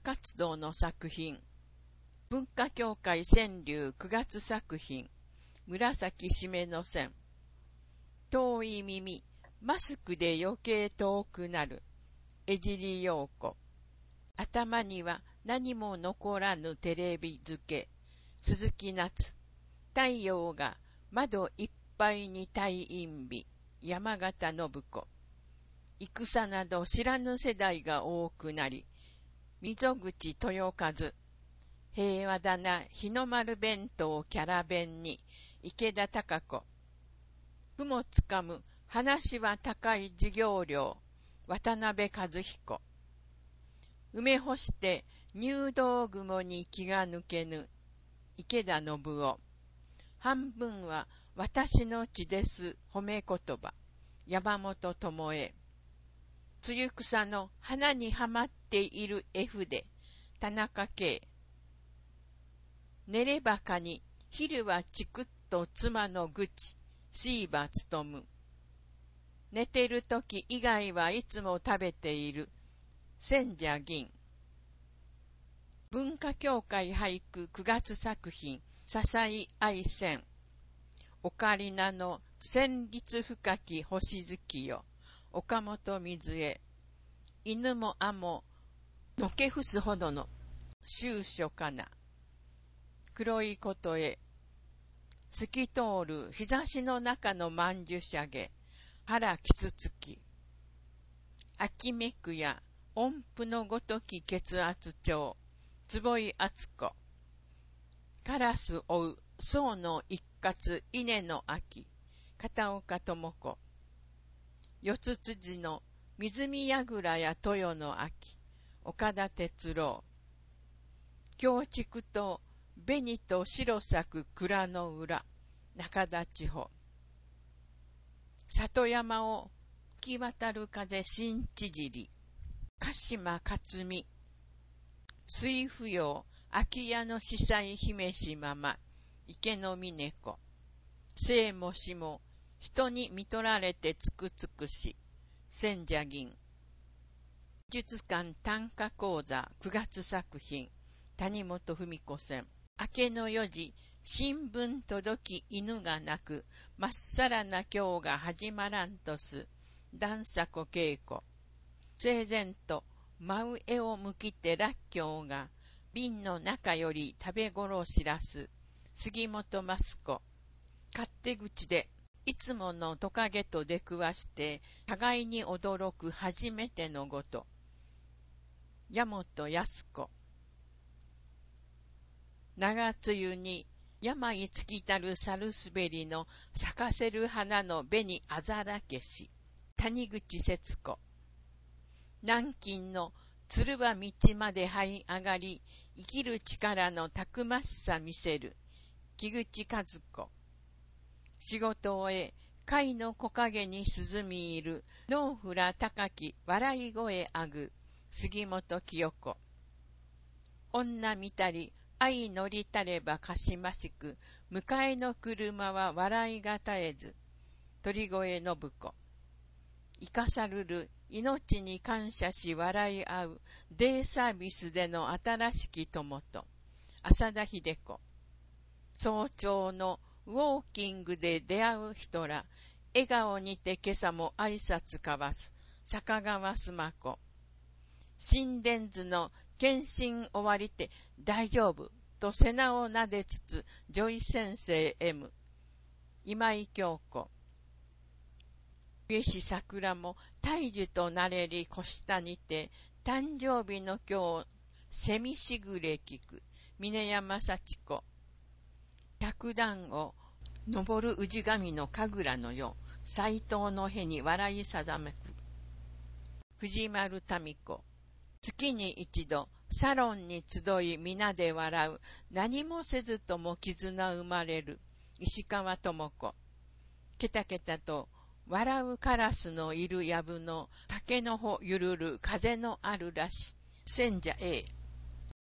活動の作品。文化協会川柳9月作品。紫締めの線。遠い耳、マスクで余計遠くなる。江尻陽子。頭には何も残らぬテレビ付け。鈴木夏。太陽が窓いっぱいに退院日。山形信子。戦など知らぬ世代が多くなり、溝口豊和。平和だな日の丸弁当キャラ弁に池田貴子。雲つかむ話は高い授業料渡辺和彦。埋め干して入道雲に気が抜けぬ池田信夫。半分は私の血です褒め言葉山本智恵。露草の花にはまっている絵筆田中圭。寝ればかに昼はチクッと妻の愚痴椎葉勉。寝てるとき以外はいつも食べている千社銀。文化協会俳句9月作品笹井愛線。オカリナの旋律深き星月よ岡本水江。犬もあものけ伏すほどの秋暑かな。黒いことへ透き通る日差しの中の曼珠沙華腹きつつき。秋めくや音符のごとき血圧帳坪井敦子。カラス追う宋の一括稲の秋片岡智子。四つ辻の水見櫓や豊の秋岡田哲郎。京畜と紅と白咲く蔵の裏中田千穂。里山を吹き渡る風新知尻鹿島克美。水芙蓉空き家の司祭姫しまま池の峰子。生も死も人に見取られてつくつくし千社銀。美術館短歌講座9月作品谷本文子線。明けの4時新聞届き犬が鳴くまっさらな今日が始まらんとす段迫恵子。整然と真上を向きてらっきょうが瓶の中より食べ頃知らす杉本益子。勝手口でいつものトカゲと出くわして互いに驚く初めてのごと矢本康子。長梅雨に病尽きたる猿滑りの咲かせる花の紅あざらけし谷口節子。南京の鶴は道まで這い上がり生きる力のたくましさ見せる木口和子。仕事を終え貝の木陰に涼みいるノーフラ高き笑い声あぐ杉本清子。女見たり愛乗りたればかしましく迎えの車は笑いが絶えず鳥越信子。生かさるる命に感謝し笑い合うデイサービスでの新しき友と浅田秀子。早朝のウォーキングで出会う人ら笑顔にて今朝も挨拶交わす坂川須磨子。心電図の検診終わりて大丈夫と背中を撫でつつ女医先生 M 今井京子。上し桜も大樹となれり小下にて誕生日の今日セミしぐれ聞く峰山幸子。百段を登る氏神の神楽のよう斎藤のへに笑いさざめく藤丸民子。月に一度サロンに集い皆で笑う何もせずとも絆生まれる石川智子。ケタケタと笑うカラスのいる藪の竹の穂ゆるる風のあるらし千社 A